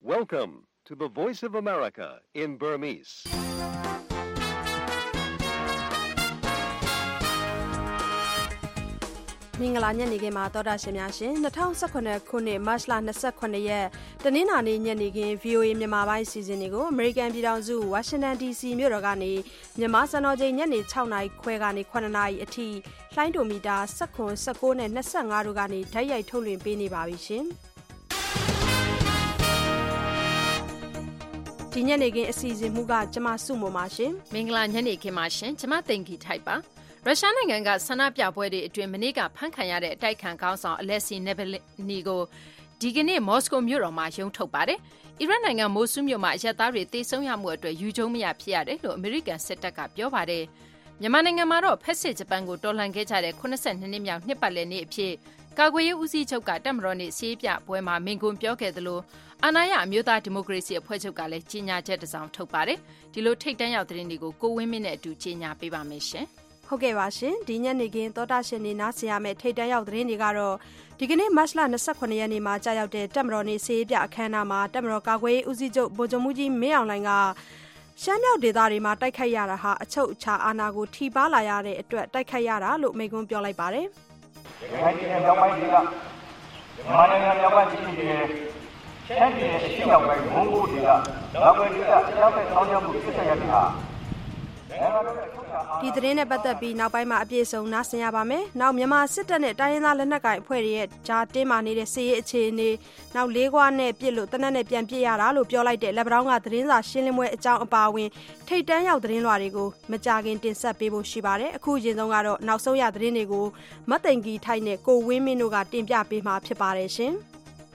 Welcome to the Voice of America in Burmese. ။မင်္ဂလာညနေခင်းမှာသောတာရှင်များရှင်2019ခုနှစ်မတ်လ28ရက်တနင်္လာနေ့ညနေခင်း VOA မြန်မာပိုင်းစီစဉ်တွေကို American ပြည်ထောင်စု Washington DC မြို့တော်ကနေမြန်မာစံတော်ချိန်ညနေ6နာရီခွဲကနေ9နာရီအထိလှိုင်းဒိုမီတာ19နဲ့25တို့ကနေဓာတ်ရိုက်ထုတ်လွှင့်ပေးနေပါပြီရှင်။ဒီညနေခင်းအစီအစဉ်မှုကကျမစုမပါရှင်။မင်္ဂလာညနေခင်းပါရှင်။ကျမသိင်္ဂီထိုက်ပါ။ရုရှားနိုင်ငံကဆန္ဒပြပွဲတွေအတွင်းမနေ့ကဖမ်းခံရတဲ့အတိုက်ခံခေါင်းဆောင်အလက်ဆီနေဗယ်နီကိုဒီကနေ့မော်စကိုမြို့တော်မှာရုံးထုတ်ပါတယ်။အီရတ်နိုင်ငံမိုဆူးမြို့မှာအရက်သားတွေတေဆုံးရမှုအတွက်ယူကျုံမရဖြစ်ရတယ်လို့အမေရိကန်စစ်တပ်ကပြောပါတယ်။မြန်မာနိုင်ငံမှာတော့ဖက်စစ်ဂျပန်ကိုတော်လှန်ခဲ့ကြတဲ့82နှစ်မြောက်နှစ်ပတ်လည်နေ့အဖြစ်ကာကွယ်ရေးဦးစီးချုပ်ကတပ်မတော်နေ့စီးပြပွဲမှာမိန့်ခွန်းပြောခဲ့သလိုအာဏာရအမျိုးသားဒီမိုကရေစီအဖွဲ့ချုပ်ကလည်းကြီးညာချက်တစ်စောင်ထုတ်ပါတယ်။ဒီလိုထိတ်တန့်ရောက်တဲ့နေ့ကိုကိုဝင်းမင်းနဲ့အတူကြီးညာပေးပါမယ်ရှင်။ဟုတ်ကဲ့ပါရှင်ဒီညနေခင်းသောတာရှင်နေနားဆင်ရမယ့်ထိတ်တန့်ရောက်သတင်းတွေကတော့ဒီကနေ့မတ်လ28ရက်နေ့မှာကြာရောက်တဲ့တပ်မတော်နေ့စေးပြအခမ်းအနားမှာတပ်မတော်ကာကွယ်ရေးဦးစီးချုပ်ဗိုလ်ချုပ်မှူးကြီးမင်းအောင်လှိုင်ကရှမ်းမြောက်ဒေသတွေမှာတိုက်ခိုက်ရတာဟာအချုပ်အခြာအာဏာကိုထိပါလာရတဲ့အတွက်တိုက်ခိုက်ရတာလို့မိန့်ခွန်းပြောလိုက်ပါတယ်။ရခိုင်ပြည်နယ်မြောက်ပိုင်းဒေသမြန်မာနိုင်ငံမြောက်ပိုင်းပြည်နယ်ရှမ်းပြည်နယ်အရှေ့မြောက်ပိုင်းမွန်ဂိုဒေသနောက်ပိုင်းဒေသအကြမ်းဖက်ဆောင်ရွက်မှုဖြစ်ဆက်ရတဲ့ဟာဒီသတင်းနဲ့ပတ်သက်ပြီးနောက်ပိုင်းမှာအပြည့်စုံနားဆင်ရပါမယ်။နောက်မြန်မာစစ်တပ်နဲ့တိုင်းရင်းသားလက်နက်ကိုင်အဖွဲ့တွေရဲ့ကြားတင်းမာနေတဲ့စစ်ရေးအခြေအနေနောက်လေးခွားနဲ့ပြစ်လို့တနက်နဲ့ပြန်ပြစ်ရတာလို့ပြောလိုက်တဲ့လက်ပတောင်းကသတင်းစာရှင်းလင်းပွဲအကြောင်းအပါအဝင်ထိတ်တန်းရောက်သတင်းလွှာတွေကိုမကြခင်တင်ဆက်ပေးဖို့ရှိပါတယ်။အခုအရင်ဆုံးကတော့နောက်ဆုံးရသတင်းတွေကိုမသိင်္ဂီထိုက်နဲ့ကိုဝင်းမင်းတို့ကတင်ပြပေးမှာဖြစ်ပါတယ်ရှင်။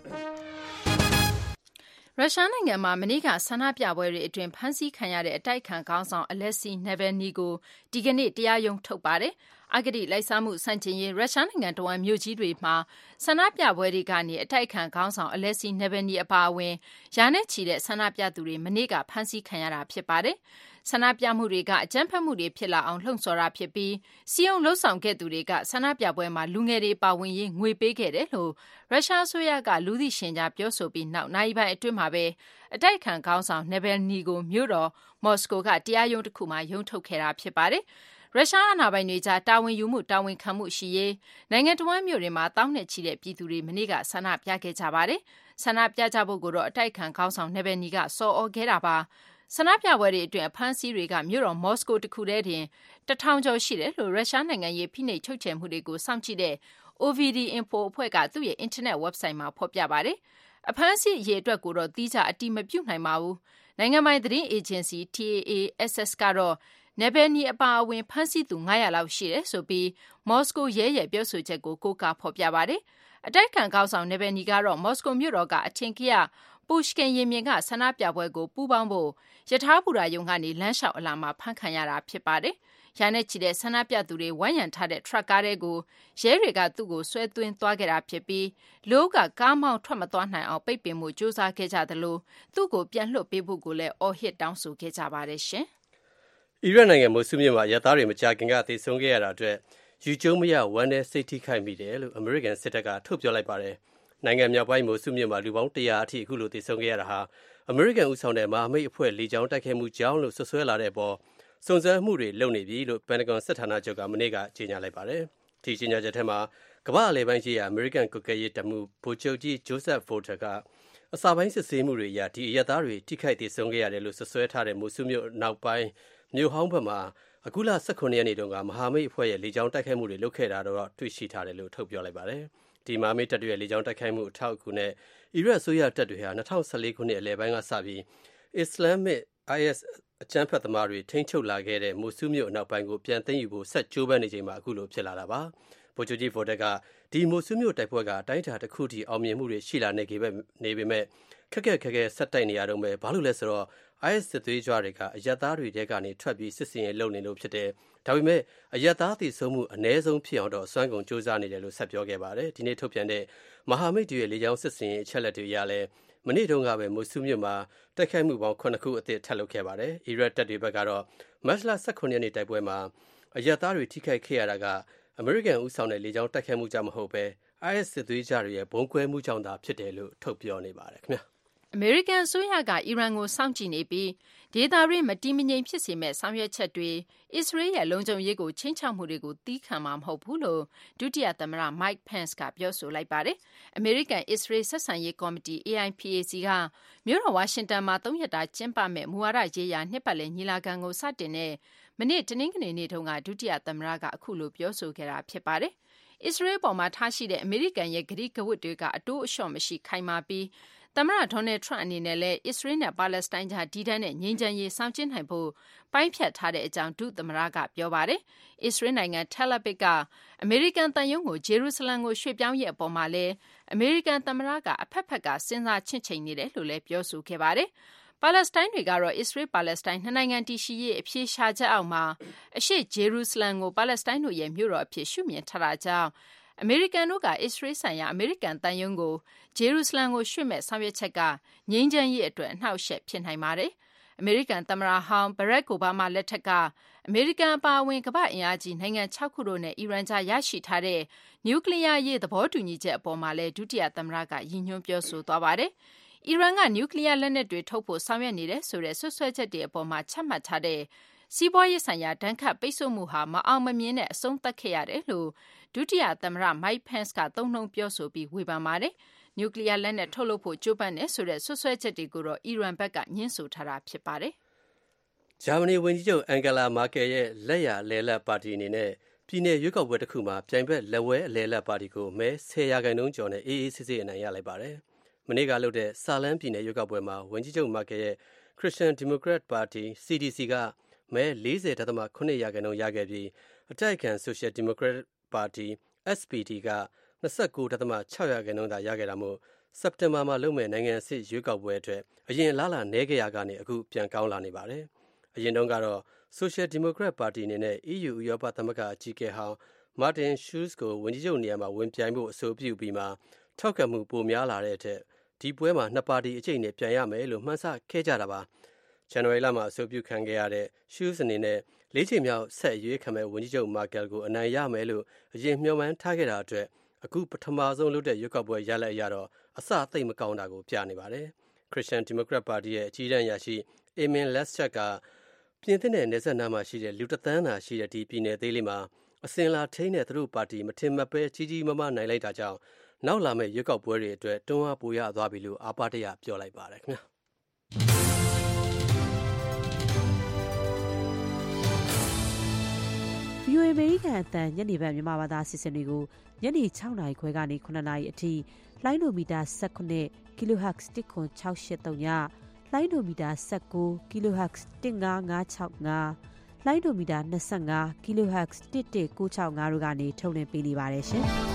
ရုရှားနိုင်ငံမှာမနေ့ကဆန္ဒပြပွဲတွေအတွင်းဖမ်းဆီးခံရတဲ့အတိုက်ခံခေါင်းဆောင်အလက်ဆီနေဗယ်နီကိုဒီကနေ့တရားရုံးထုတ်ပါတယ်။အဂတိလိုက်စားမှုစန့်ကျင်ရေးရုရှားနိုင်ငံတဝန်းမြို့ကြီးတွေမှာဆန္ဒပြပွဲတွေကနေအတိုက်ခံခေါင်းဆောင်အလက်ဆီနေဗယ်နီအပါအဝင်ရာနဲ့ချီတဲ့ဆန္ဒပြသူတွေမနေ့ကဖမ်းဆီးခံရတာဖြစ်ပါတယ်။ဆန္ဒပြမှုတွေကအကြမ်းဖက်မှုတွေဖြစ်လာအောင်လှုံ့ဆော်တာဖြစ်ပြီးစီယုံလှုပ်ဆောင်ခဲ့သူတွေကဆန္ဒပြပွဲမှာလူငယ်တွေပါဝင်ရေးငွေပေးခဲ့တယ်လို့ရုရှားအစိုးရကလူသိရှင်ကြားပြောဆိုပြီးနောက်နိုင်ပိုင်းအတွင်းမှာပဲအတိုက်ခံခေါင်းဆောင်နေဗယ်နီကိုမြို့တော်မော်စကိုကတရားရုံးတစ်ခုမှာရုံးထုတ်ခဲ့တာဖြစ်ပါတယ်။ရုရှားအာဏာပိုင်တွေကြားတာဝန်ယူမှုတာဝန်ခံမှုရှိရေးနိုင်ငံတော်မြို့တွေမှာတောင်းနဲ့ချီတဲ့ပြည်သူတွေမနေ့ကဆန္ဒပြခဲ့ကြပါတယ်။ဆန္ဒပြကြဖို့ကတော့အတိုက်ခံခေါင်းဆောင်နေဗယ်နီကစော်ဩခဲ့တာပါ။ဆန္ဒပြပွဲတွေအတွင်းအဖမ်းဆီးတွေကမြို့တော်မော်စကိုတခုတည်းတင်1000ကျော်ရှိတယ်လို့ရုရှားနိုင်ငံရေးဖိနှိပ်ချုပ်ချယ်မှုတွေကိုစောင့်ကြည့်တဲ့ OVD Info အဖွဲ့ကသူ့ရဲ့အင်တာနက် website မှာဖော်ပြပါတယ်။အဖမ်းဆီးအရေးအတွက်ကိုတော့သီးခြားအတည်မပြုနိုင်ပါဘူး။နိုင်ငံပိုင်သတင်းအေဂျင်စီ TASS ကတော့နေဗယ်နီအပါအဝင်ဖမ်းဆီးသူ900လောက်ရှိတယ်ဆိုပြီးမော်စကိုရဲရဲ့ပြောဆိုချက်ကိုကိုးကားဖော်ပြပါတယ်။အတိုက်ခံခေါင်းဆောင်နေဗယ်နီကတော့မော်စကိုမြို့တော်ကအထင်ကရပုရှကင်ရင်ပြင်ကဆန္ဒပြပွဲကိုပူးပေါင်းဖို့ယထာဘူရာယုံကနေလမ်းလျှောက်အလာမှာဖမ်းခံရတာဖြစ်ပါတယ်။ရာနဲ့ချီတဲ့ဆန္ဒပြသူတွေဝိုင်းရံထားတဲ့ထရပ်ကားတွေကိုရဲတွေကသူ့ကိုဆွဲသွင်းသွားခဲ့တာဖြစ်ပြီးလူကကားမောင်းထွက်မသွားနိုင်အောင်ပိတ်ပင်မှုစ조사ခဲ့ကြသလိုသူ့ကိုပြန်လွှတ်ပေးဖို့ကိုလည်းအော်ဟစ်တောင်းဆိုခဲ့ကြပါတယ်ရှင်။အီရတ်နိုင်ငံမိုဆူးမြို့မှာရသားတွေမကြာခင်ကသေဆုံးခဲ့ရတာအတွက်ယူကျုံမရဝမ်းနဲ့စိတ်ထိခိုက်မိတယ်လို့အမေရိကန်စစ်တပ်ကထုတ်ပြောလိုက်ပါတယ်။နိုင်ငံမြောက်ပိုင်းမိုဆူးမြို့မှာလူပေါင်း100အထိအခုလိုသေဆုံးခဲ့ရတာဟာအမေရိကန်ဦးဆောင်တဲ့မဟာမိတ်အဖွဲ့လေကြောင်းတိုက်ခိုက်မှုကြောင့်လို့ဆွဆွဲလာတဲ့ပေါ်စုံစမ်းမှုတွေလုပ်နေပြီလို့ပန်တဂွန်စစ်ဌာနချုပ်ကမနေ့ကကြေညာလိုက်ပါတယ်။ဒီကြေညာချက်ထဲမှာကမ္ဘာအလဲပိုင်းကြီးအမေရိကန်ကုကဲရေးတမှုဗိုလ်ချုပ်ကြီးဂျိုးဆက်ဖိုတာကအစာပိုင်းစစ်ဆေးမှုတွေအရဒီအရက်သားတွေထိခိုက်သေဆုံးခဲ့ရတယ်လို့ဆွဆွဲထားတဲ့မိုဆူးမြို့နောက်ပိုင်းမြို့ဟောင်းဘက်မှာအခုလ18ရက်နေ့တုန်းကမဟာမိတ်အဖွဲ့ရဲ့လေကြောင်းတိုက်ခိုက်မှုတွေလုပ်ခဲ့တာတော့တွေ့ရှိထားတယ်လို့ထုတ်ပြောလိုက်ပါတယ်။ဒီမဟာမိတ်တပ်တွေရဲ့လေကြောင်းတိုက်ခိုက်မှုအထောက်အကူနဲ့အီရတ်အစိုးရတပ်တွေဟာ2014ခုနှစ်အလယ်ပိုင်းကစပြီးအစ္စလာမစ် IS အကြမ်းဖက်သမားတွေထိန်းချုပ်လာခဲ့တဲ့မိုဆူးမြို့အနောက်ပိုင်းကိုပြန်သိမ်းယူဖို့ဆက်ကြိုးပမ်းနေချိန်မှာအခုလိုဖြစ်လာတာပါ။ဗိုလ်ချုပ်ကြီးဖိုတက်ကဒီမိုဆူးမြို့တိုက်ပွဲကတိုင်းတာတစ်ခုထိအောင်မြင်မှုတွေရှိလာနေပေမဲ့ခက်ခဲဆက်တိုက်နေရတော့မယ်ဘာလို့လဲဆိုတော့ IS စစ်သွေးကြွတွေကအရက်သားတွေတဲကနေထွက်ပြီးစစ်စင်ရေးလုပ်နေလို့ဖြစ်တယ်။ဒါပေမဲ့အရက်သားသေဆုံးမှုအ ਨੇ ဆုံးဖြစ်အောင်တော့အစွမ်းကုန်စ조사နေတယ်လို့ဆက်ပြောခဲ့ပါတယ်။ဒီနေ့ထုတ်ပြန်တဲ့မဟာမိတ်တွေရဲ့လေကြောင်းစစ်စင်ရေးအချက်လက်တွေအရလည်းမနေ့တုန်းကပဲမိုဆူးမြို့မှာတိုက်ခိုက်မှုပေါင်း9ခုအသစ်ထပ်လုပ်ခဲ့ပါတယ်။အီရတ်တပ်တွေဘက်ကတော့မတ်လ18ရက်နေ့တိုက်ပွဲမှာအရက်သားတွေထိခိုက်ခဲ့ရတာကအမေရိကန်ဦးဆောင်တဲ့လေကြောင်းတိုက်ခိုက်မှုကြောင့်မဟုတ်ပဲ IS စစ်သွေးကြတွေရဲ့ဘုံကွဲမှုကြောင့်သာဖြစ်တယ်လို့ထုတ်ပြောနေပါတယ်ခင်ဗျာအမေရိကန်အစိုးရကအီရန်ကိုစောင့်ကြည့်နေပြီးဒေသတွင်းမတည်မငြိမ်ဖြစ်စေမဲ့ဆောင်ရွက်ချက်တွေအစ္စရေးရဲ့လုံခြုံရေးကိုချိန်ချောက်မှုတွေကိုသီးခံမှာမဟုတ်ဘူးလို့ဒုတိယသမ္မတ Mike Pence ကပြောဆိုလိုက်ပါတယ်။အမေရိကန်အစ္စရေးဆက်ဆံရေးကော်မတီ AIPAC ကမြို့တော်ဝါရှင်တန်မှာ3ရက်တာကျင်းပမဲ့မူဝါဒရေးရာနှစ်ပတ်လည်ညီလာခံကိုစတင်တဲ့မနေ့တနင်္ဂနွေနေ့တုန်းကဒုတိယသမ္မတကအခုလိုပြောဆိုခဲ့တာဖြစ်ပါတယ်။အစ္စရေးပေါ်မှာထားရှိတဲ့အမေရိကန်ရဲ့ကတိကဝတ်တွေကအတိုးအလျှော့မရှိခိုင်မာပြီးသမ္မတဒေါ်နယ်ထရန့်အနေနဲ့လည်းအစ္စရေးနဲ့ပါလက်စတိုင်းကြားဒီတန်းနဲ့ငြိမ်းချမ်းရေးစောင့်ကြည့်နိုင်ဖို့ပိုင်းဖြတ်ထားတဲ့အကြောင်းဒုသမ္မတကပြောပါတယ်။အစ္စရေးနိုင်ငံ Tel Aviv ကအမေရိကန်တန်ယုံကိုဂျေရုဆလမ်ကိုရွှေ့ပြောင်းရဲ့အပေါ်မှာလည်းအမေရိကန်သမ္မတကအဖက်ဖက်ကစဉ်းစားချင့်ချိန်နေတယ်လို့လည်းပြောဆိုခဲ့ပါတယ်။ပါလက်စတိုင်းတွေကတော့အစ္စရေးပါလက်စတိုင်းနှစ်နိုင်ငံတည်ရှိရေးအပြေရှားချက်အောက်မှာအရှေ့ဂျေရုဆလမ်ကိုပါလက်စတိုင်းတို့ရဲ့မြို့တော်အဖြစ်ရှုမြင်ထားတာကြောင့်အမေရိကန်တို့ကအစ္စရေးဆိုင်ရာအမေရိကန်တန်ယုံကိုဂျေရုဆလမ်ကိုရွှေ့မဲ့ဆောင်ရွက်ချက်ကငြိမ်းချမ်းရေးအတွက်အနှောက်အယှက်ဖြစ်နိုင်ပါတယ်။အမေရိကန်သမ္မတဟောင်းဘရက်အိုဘားမားလက်ထက်ကအမေရိကန်အပါအဝင်ကမ္ဘာ့အင်အားကြီးနိုင်ငံ6ခုတို့နဲ့အီရန်ကြားရရှိထားတဲ့နျူကလ িয়ার ရေးသဘောတူညီချက်အပေါ်မှာလည်းဒုတိယသမ္မတကရည်ညွှန်းပြောဆိုသွားပါတယ်။အီရန်ကနျူကလ িয়ার လက်နက်တွေထုတ်ဖို့ဆောင်ရွက်နေတယ်ဆိုတဲ့ဆွဆွဲချက်တွေအပေါ်မှာချမှတ်ထားတဲ့စီးပွားရေးဆိုင်ရာဒဏ်ခတ်ပိတ်ဆို့မှုဟာမအောင်မမြင်တဲ့အဆုံးသတ်ခဲ့ရတယ်လို့ဒုတိယသမ္မတ Mike Pence ကသုံးနှုန်းပြောဆိုပြီးဝေဖန်ပါတယ်။နျူကလ িয়ার လက်နက်ထုတ်လုပ်ဖို့ကြိုးပမ်းတယ်ဆိုတဲ့ဆွဆွဲချက်တွေကိုတော့အီရန်ဘက်ကညှင်းဆိုထားတာဖြစ်ပါတယ်။ဂျာမနီဝန်ကြီးချုပ်အန်ဂလာမာကယ်ရဲ့လက်ရလဲလက်ပါတီအနေနဲ့ပြည်내ရွေးကောက်ပွဲတစ်ခုမှာပြိုင်ဘက်လက်ဝဲအလဲလက်ပါတီကိုမဲ10%ကျော်နဲ့အေးအေးဆေးဆေးအနိုင်ရလိုက်ပါတယ်။မနေ့ကလုပ်တဲ့ဆာလန်းပြည်내ရွေးကောက်ပွဲမှာဝန်ကြီးချုပ်မာကယ်ရဲ့ Christian Democrat Party CDC ကမဲ 40.8% ရခဲ့ပြီးအတိုက်အခံ Social Democrat Party SPD က 29.6% သာရခဲ့တာမို့စက်တင်ဘာမှာလုပ်မဲ့နိုင်ငံအဆင့်ရွေးကောက်ပွဲအတွက်အရင်လာနေခဲ့ရကနေအခုပြန်ကောင်းလာနေပါတယ်။အရင်တုန်းကတော့ Social Democrat Party အနေနဲ့ EU ဥရောပသမဂ္ဂအကြီးအကဲဟောင်း Martin Schulz ကိုဝန်ကြီးချုပ်နေရာမှာဝင်ပြိုင်ဖို့အဆိုပြုပြီးမှထောက်ခံမှုပိုများလာတဲ့အထက်ဒီပွဲမှာနှစ်ပါတီအကျိတ်နဲ့ပြန်ရမယ်လို့မှန်းဆခဲ့ကြတာပါ။ဇန်နဝါရီလမှာအဆိုပြုခံခဲ့ရတဲ့ Schulz အနေနဲ့၄ချိန်မြောက်ဆက်ရွေးခံမဲ့ဝန်ကြီးချုပ် Merkel ကိုအနိုင်ရမယ်လို့အရင်မျှော်မှန်းထားခဲ့တာအတွက်အခုပထမဆုံးလုပ်တဲ့ရွေးကောက်ပွဲရလဒ်အရတော့အစသိပ်မကောင်းတာကိုပြနေပါတယ်။ Christian Democrat Party ရဲ့အကြီးတန်းအရာရှိ Emin Lestchuk ကပြင်သစ်နဲ့နယ်စပ်နားမှာရှိတဲ့လူတစ်သန်းသာရှိတဲ့ဒီပြည်နယ်သေးလေးမှာအစင်လာထိန်းတဲ့သူတို့ပါတီမထင်မှတ်ပဲကြီးကြီးမားမားနိုင်လိုက်တာကြောင့်နောက်လာမယ့်ရွေးကောက်ပွဲတွေအတွက်တွန်းအားပိုရသွားပြီလို့အာပါတရပြောလိုက်ပါတယ်ခင်ဗျာ။ VOA အမေရိကန်အသံညနေပိုင်းမြန်မာဘာသာအစီအစဉ်တွေကိုညနေ6နာရီခွဲကနေ9နာရီအထိလိုင်းဒိုမီတာ19 kHz 10683ညလိုင်းဒိုမီတာ19 kHz 15565လိုင်းဒိုမီတာ25 kHz 11965တို့ကနေထုတ်လွှင့်ပေးနေပါတယ်ရှင်။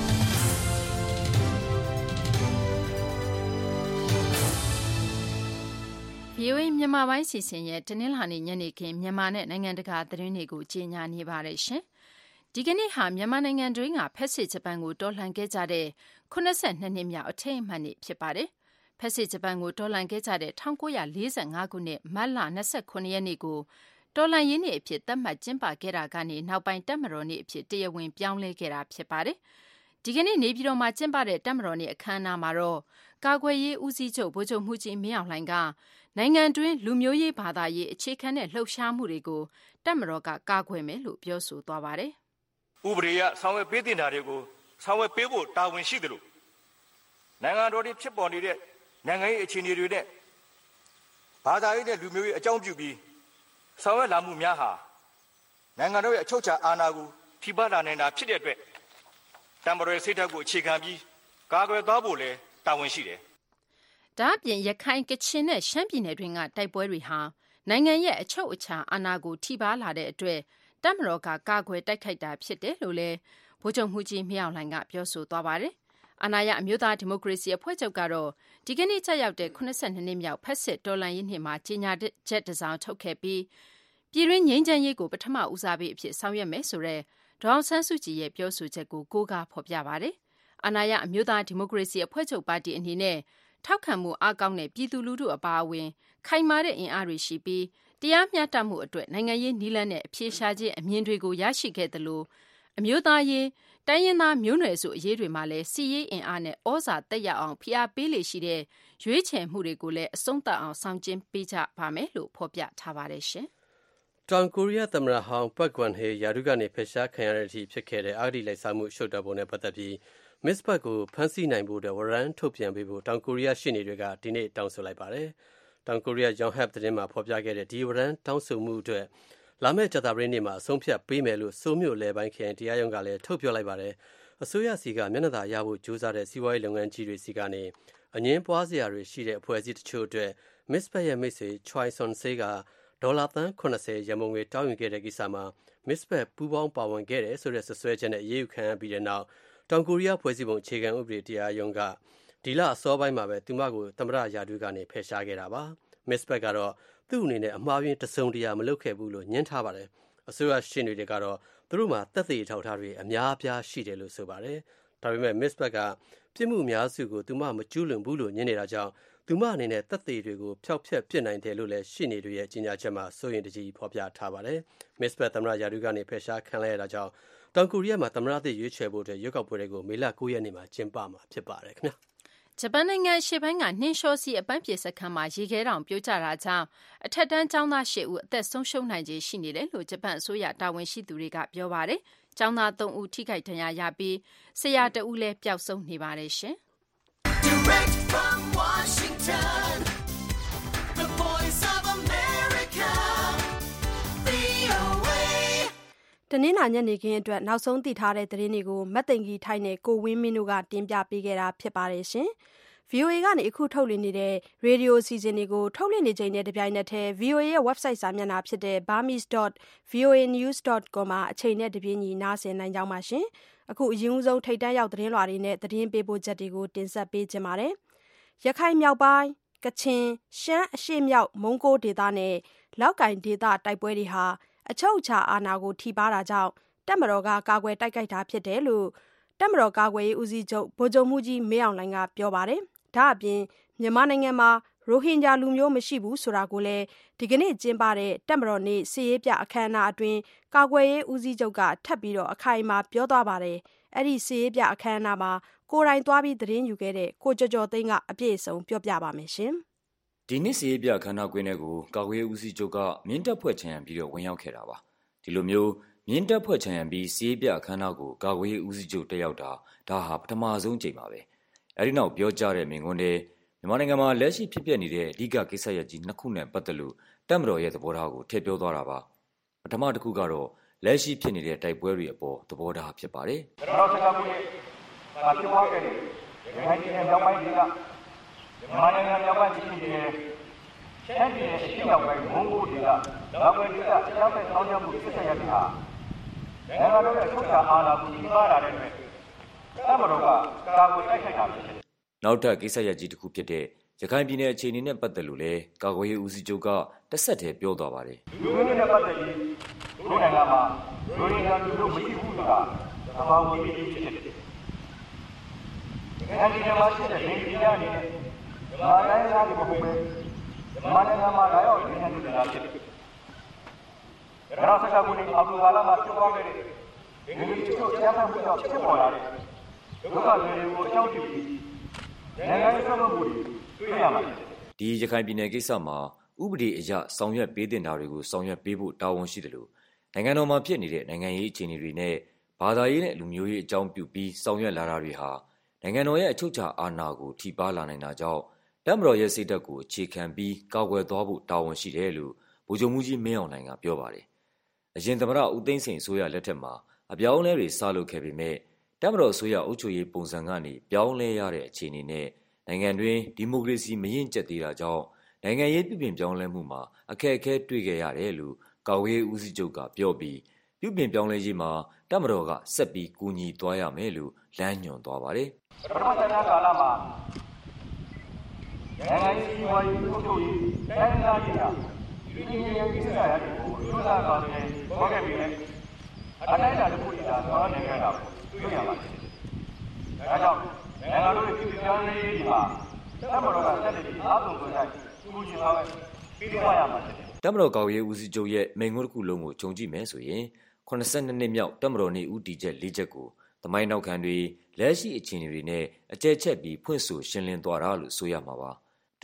VOA မြန်မာပိုင်းစီစဉ်ရဲ့တနင်္လာနေ့ညနေခင်းမြန်မာနဲ့နိုင်ငံတကာသတင်းတွေကိုကြီးညာနေပါတယ်ရှင်။ဒီကနေ့ဟာမြန်မာနိုင်ငံတွင်းကဖက်စစ်ဂျပန်ကိုတော်လှန်ခဲ့ကြတဲ့82နှစ်မြောက်အထိမ်းအမှတ်နေ့ဖြစ်ပါတယ်။ဖက်စစ်ဂျပန်ကိုတော်လှန်ခဲ့ကြတဲ့1945ခုနှစ်မတ်လ29ရက်နေ့ကိုတော်လှန်ရေးနေ့အဖြစ်သတ်မှတ်ကျင်းပခဲ့တာကနေနောက်ပိုင်းတပ်မတော်နေ့အဖြစ်တရားဝင်ပြောင်းလဲခဲ့တာဖြစ်ပါတယ်။ဒီကနေ့နေပြည်တော်မှာကျင်းပတဲ့တပ်မတော်နေ့အခမ်းအနားမှာတော့ကာကွယ်ရေးဦးစီးချုပ်ဗိုလ်ချုပ်မှူးကြီးမင်းအောင်လှိုင်ကနိုင်ငံတွင်းလူမျိုးရေးဘာသာရေးအခြေခံတဲ့လှုပ်ရှားမှုတွေကိုတပ်မတော်ကကာကွယ်မယ်လို့ပြောဆိုသွားပါတယ်။ဥပဒေအရဆောင်ရွက်ပေးတင်တာတွေကိုဆောင်ရွက်ပေးဖို့တာဝန်ရှိတယ်လို့နိုင်ငံတော်တွေဖြစ်ပေါ်နေတဲ့နိုင်ငံရေးအခြေအနေတွေနဲ့ဘာသာရေးနဲ့လူမျိုးရေးအကြောင်းပြုပြီးဆောင်ရွက်လာမှုများဟာနိုင်ငံတော်ရဲ့အချုပ်အခြာအာဏာကိုထိပါးလာနေတာဖြစ်တဲ့အတွက်တပ်မတော်ရဲ့စိတ်ဓာတ်ကိုအခြေခံပြီးကာကွယ်သွားဖို့လည်းတာဝန်ရှိတယ်။ဒါ့အပြင်ရခိုင်ကချင်နဲ့ရှမ်းပြည်နယ်တွင်းကတိုက်ပွဲတွေဟာနိုင်ငံရဲ့အချုပ်အခြာအာဏာကိုထိပါးလာတဲ့အတွက်တပ်မတော်ကကာကွယ်တိုက်ခိုက်တာဖြစ်တယ်လို့လည်းဗိုလ်ချုပ်မှူးကြီးမင်းအောင်လှိုင်ကပြောဆိုသွားပါတယ်။အာဏာရအမျိုးသားဒီမိုကရေစီအဖွဲ့ချုပ်ကတော့ဒီကနေ့ကျရောက်တဲ့82နှစ်မြောက်ဖက်စစ်တော်လှန်ရေးနှစ်မှာကြေညာချက်တစ်စောင်ထုတ်ခဲ့ပြီးပြည်တွင်းငြိမ်းချမ်းရေးကိုပထမဦးစားပေးအဖြစ်ဆောင်ရွက်မယ်ဆိုတဲ့ဒေါ်အောင်ဆန်းစုကြည်ရဲ့ပြောဆိုချက်ကိုကိုးကားဖော်ပြပါတယ်။အာဏာရအမျိုးသားဒီမိုကရေစီအဖွဲ့ချုပ်ပါတီအနေနဲ့ထောက်ခံမှုအားကောင်းတဲ့ပြည်သူလူထုအပါအဝင်ခိုင်မာတဲ့အင်အားတွေရှိပြီးတရားမျှတမှုအတွက်နိုင်ငံရေးနည်းလမ်းနဲ့အပြေရှားခြင်းအမြင်တွေကိုရရှိခဲ့သလိုအမျိုးသားရေးတိုင်းရင်းသားမျိုးနွယ်စုအရေးတွေမှာလည်းစီရေးအင်အားနဲ့ဩဇာတက်ရောက်အောင်ဖိအားပေးလေရှိတဲ့ရွေးချယ်မှုတွေကိုလည်းအဆုံးသတ်အောင်ဆောင်ကျဉ်ပေးကြပါမယ်လို့ဖော်ပြထားပါတယ်ရှင်။တောင်ကိုရီးယားသမ္မတဟောင်းပတ်ဂွန်ဟေရာထူးကနေဖယ်ရှားခံရတဲ့အထိဖြစ်ခဲ့တဲ့အာဂတိလိုက်စားမှုရှုပ်တော်ပုံနဲ့ပတ်သက်ပြီးမစ္စပတ်ကိုဖမ်းဆီးနိုင်ဖို့ဝရမ်းထုတ်ပြန်ပေးဖို့တောင်ကိုရီးယားရှေ့နေတွေကဒီနေ့တောင်းဆိုလိုက်ပါတယ်။တောင်ကိုရီးယား Yonhap သတင်းမှာဖော်ပြခဲ့တဲ့ဒီဝရမ်းတောင်းဆိုမှုအတွက်လာမယ့်ကြာသပတေးနေ့မှာအဆုံးဖြတ်ပေးမယ်လို့ဆိုးမြို့လယ်ပိုင်းခရိုင်တရားရုံးကလည်းထုတ်ပြောလိုက်ပါတယ်။အစိုးရစီကမျက်နှာသာရဖို့ကြိုးစားတဲ့စီးပွားရေးလုပ်ငန်းကြီးတွေစီကနေအငင်းပွားစရာတွေရှိတဲ့အဖွဲ့အစည်းတချို့အတွက်မစ္စပတ်ရဲ့မိတ်ဆွေ Choi Son-se ကဒေါ်လာသန်း80ရန်ပုံငွေတောင်းယူခဲ့တဲ့ကိစ္စမှာမစ္စပတ်ပူးပေါင်းပါဝင်ခဲ့တယ်ဆိုတဲ့ဆွဆွဲချက်နဲ့အရေးယူခံရပြီးတဲ့နောက်တောင်ကိုရီးယားဖွဲ့စည်းပုံအခြေခံဥပဒေတရားရုံးကဒီလအစောပိုင်းမှာပဲသူမကိုသမ္မတရာထူးကနေဖယ်ရှားခဲ့တာပါ။မစ္စပတ်ကတော့သူ့အနေနဲ့အမှားယွင်းတစုံတရာမလုပ်ခဲ့ဘူးလို့ညှင်းထားပါတယ်။အစိုးရရှင်းတွေကတော့သူတို့မှာသက်သေထောက်ထားတွေအများအပြားရှိတယ်လို့ဆိုပါတယ်။ဒါပေမဲ့မစ္စပတ်ကပြစ်မှုအများစုကိုသူမမကျူးလွန်ဘူးလို့ညင်းနေတာကြောင့်သူမအနေနဲ့သက်သေတွေကိုဖျောက်ဖျက်ပစ်နိုင်တယ်လို့လည်းရှင်းနေတွေရဲ့ကြေညာချက်မှာစိုးရင်တကြီးဖော်ပြထားပါတယ်။မစ္စပတ်သမ္မတရာထူးကနေဖယ်ရှားခံလိုက်ရတာကြောင့်တောင်ကိုရီးယားမှာသမ္မတသစ်ရွေးချယ်ဖို့ရွေးကောက်ပွဲတွေကိုမေလ9ရက်နေ့မှာကျင်းပမှာဖြစ်ပါတယ်ခင်ဗျာ။ဂျပန်နိုင်ငံရှေ့ပိုင်းကနှင်းလျှောစီအပန်းပြေစခန်းမှာရေခဲတောင်ပြိုကျတာကြောင့်အထက်တန်းကျောင်းသား8ဦးအသက်ဆုံးရှုံးနိုင်ခြေရှိနေတယ်လို့ဂျပန်အစိုးရတာဝန်ရှိသူတွေကပြောပါတယ်။ကျောင်းသား3ဦးထိခိုက်ဒဏ်ရာရပြီးဆရာ1ဦးလည်းပျောက်ဆုံးနေပါတယ်ရှင်။ Direct from Washington, the Voice of America, VOA တနင်္လာညနေခင်းအတွက်နောက်ဆုံးသိထားတဲ့သတင်းတွေကိုမတ်သိင်္ဂီထိုင်းနဲ့ကိုဝင်းမင်းတို့ကတင်ပြပေးခဲ့တာဖြစ်ပါတယ်ရှင်။ VOA ကနေအခုထုတ်လွှင့်နေတဲ့ရေဒီယိုအစီအစဉ်တွေကိုထုတ်လွှင့်နေချိန်နဲ့တပြိုင်နက်တည်း VOA ရဲ့ website စာမျက်နှာဖြစ်တဲ့ burmese.voanews.com မှာအချိန်နဲ့တပြေးညီနားဆင်နိုင်ကြောင်းပါရှင်။အခုအရင်ဆုံးထိပ်တန်းရောက်သတင်းလွှာတွေနဲ့သတင်းပေးပို့ချက်တွေကိုတင်ဆက်ပေးကြပါမယ်။ရခိုင်မြောက်ပိုင်းကချင်ရှမ်းအရှေ့မြောက်မုံကိုဒေသနဲ့လောက်ကိုင်ဒေသတိုက်ပွဲတွေဟာအချုပ်အခြာအာဏာကိုထိပါးတာကြောင့်တပ်မတော်ကကာကွယ်တိုက်ခိုက်တာဖြစ်တယ်လို့တပ်မတော်ကာကွယ်ရေးဦးစီးချုပ်ဗိုလ်ချုပ်မှူးကြီးမင်းအောင်လှိုင်ကပြောပါတယ်။ဒါအပြင်မြန်မာနိုင်ငံမှာရိုဟင်ဂျာလူမျိုးမရှိဘူးဆိုတာကိုလည်းဒီကနေ့ကျင်းပတဲ့တပ်မတော်နေ့စစ်ရေးပြအခမ်းအနားအတွင်းကာကွယ်ရေးဦးစီးချုပ်ကထပ်ပြီးအခိုင်အမာပြောသွားပါတယ်။အဲ့ဒီစစ်ရေးပြအခမ်းအနားမှာကိုယ်တိုင်သွားပြီးသတင်းယူခဲ့တဲ့ကိုကျော်ကျော်သိန်းကအပြည့်အစုံပြောပြပါမယ်ရှင်။ဒီနေ့စစ်ရေးပြအခမ်းအနားကွင်းထဲကိုကာကွယ်ရေးဦးစီးချုပ်ကမြင်းတပ်ဖွဲ့ခြံရံပြီးဝင်ရောက်ခဲ့တာပါ။ဒီလိုမျိုးမြင်းတပ်ဖွဲ့ခြံရံပြီးစစ်ရေးပြအခမ်းအနားကိုကာကွယ်ရေးဦးစီးချုပ်တက်ရောက်တာဒါဟာပထမဆုံးကြိမ်ပါပဲ။အဲဒီနောက်ပြောကြားတဲ့မိန့်ခွန်းထဲမြန်မာနိုင်ငံမှာလက်ရှိဖြစ်ပျက်နေတဲ့အဓိကကိစ္စရပ်ကြီး2ခုနဲ့ပတ်သက်လို့တပ်မတော်ရဲ့သဘောထားကိုထည့်ပြောသွားတာပါ။ပထမတစ်ခုကတော့လက်ရှိဖြစ်နေတဲ့တိုက်ပွဲတွေအပေါ်သဘောထားဖြစ်ပါတယ်။ကျွန်တော်ဆက်ကူရဲ့ဖြစ်ပွားခဲ့တဲ့ရခိုင်ပြည်နယ်မြောက်ပိုင်းဒေသမြန်မာနိုင်ငံမြောက်ပိုင်းပြည်နယ်ရှမ်းပြည်နယ်အရှေ့မြောက်ပိုင်းမွန်ဂိုဒေသနောက်ပိုင်းဒေသအကြောင်းမဲ့ဆောင်းရမှုစစ်ဆက်ရတဲ့ဟာနိုင်ငံတော်ရဲ့ထုတ်ပြန်အာဏာကိုကြီးမားလာတဲ့အတွက်တပ်မတော်ကကာကွယ်တိုက်ခိုက်တာဖြစ်တယ်။နောက်ထပ်ကိစ္စရပ်ကြီးတစ်ခုဖြစ်တဲ့ရခိုင်ပြည်နယ်အခြေအနေနဲ့ပတ်သက်လို့လည်းကာကွယ်ရေးဦးစီးချုပ်ကတစ်ဆက်တည်းပြောသွားပါတယ်။လူမျိုးနဲ့ပတ်သက်ပြီးလူနိုင်ငံမှာလူရင်းကလူတို့မရှိဘူးဆိုတာသဘာဝကြီးဖြစ်တယ်။အဲဒီမှာရှိတဲ့နေပြည်တော်နဲ့မြန်မာနိုင်ငံသားတွေဘုံပဲမြန်မာနိုင်ငံမှာလာရောက်နေထိုင်နေတာဖြစ်တယ်။ဒါတော့ဆက်ကူနေအောက်တိုဘာလမှာဖြစ်ပွားခဲ့တဲ့ဒီလိုချို့ကျန်းမာမှုကြောင့်ဖြစ်ပေါ်လာတဲ့ဒုက္ခတွေကိုအကြောင်းပြုပြီးနိုင်ငံရေးဆက်မှုတွေတွေ့ရမှာဖြစ်တယ်။ဒီရခိုင်ပြည်နယ်ကိစ္စမှာဥပဒေအရဆောင်ရွက်ပေးတင်တာတွေကိုဆောင်ရွက်ပေးဖို့တာဝန်ရှိတယ်လို့နိုင်ငံတော်မှာဖြစ်နေတဲ့နိုင်ငံရေးအခြေအနေတွေနဲ့ဘာသာရေးနဲ့လူမျိုးရေးအကြောင်းပြုပြီးဆောင်ရွက်လာတာတွေဟာနိုင်ငံတော်ရဲ့အချုပ်အခြာအာဏာကိုထိပါးလာနိုင်တာကြောင့်တပ်မတော်ရဲ့စိတ်ဓာတ်ကိုအခြေခံပြီးကာကွယ်သွားဖို့တာဝန်ရှိတယ်လို့ဗိုလ်ချုပ်မှူးကြီးမင်းအောင်လှိုင်ကပြောပါတယ်။အရင်သမ္မတဦးသိန်းစိန်အစိုးရလက်ထက်မှာအပြောင်းအလဲတွေစလုပ်ခဲ့ပေမဲ့တပ်မတော်အစိုးရအုပ်ချုပ်ရေးပုံစံကနေပြောင်းလဲရတဲ့အခြေအနေနဲ့နိုင်ငံတွင်းဒီမိုကရေစီမရင့်ကျက်သေးတာကြောင့်နိုင်ငံရေးပြုပြင်ပြောင်းလဲမှုမှာအခက်အခဲတွေ့ခဲ့ရတယ်လို့ကာကွယ်ရေးဦးစီးချုပ်ကပြောပြီးပြုပြင်ပြောင်းလဲရေးမှာတပ်မတော်ကဆက်ပြီးကူညီသွားရမယ်လို့လမ်းညွှန်သွားပါတယ်။ပထမသက်တမ်းကာလမှာနိုင်ငံရေးစီးပွားရေးအုပ်ချုပ်ရေးတိုင်းဒေသကြီးဟာဒီကိစ္စတွေကိုလူသားကောင်းတဲ့ဘောခဲ့ပြီးအတိုင်းအတာတစ်ခုတည်းသာသွားနေကြတာတွေ့ရပါတယ်။ဒါကြောင့်နိုင်ငံတော်ရဲ့ပြည်ပြောင်းရေးဒီမှာတပ်မတော်ကဆက်လက်ပြီးအားလုံးကိုဆိုင်ကူညီသွားမယ်ပြီးသွားရမှာဖြစ်တယ်။တပ်မတော်ကာကွယ်ရေးဦးစီးချုပ်ရဲ့မိန့်ခွန်းတစ်ခုလုံးကိုခြုံကြည့်မယ်ဆိုရင်82နှစ်မြောက်တပ်မတော်နေ့ဦးတည်ချက်၄ချက်ကိုသမိုင်းနောက်ခံတွေလက်ရှိအခြေအနေတွေနဲ့အကျယ်ချက်ပြီးဖွင့်ဆိုရှင်းလင်းသွားတာလို့ဆိုရမှာပါ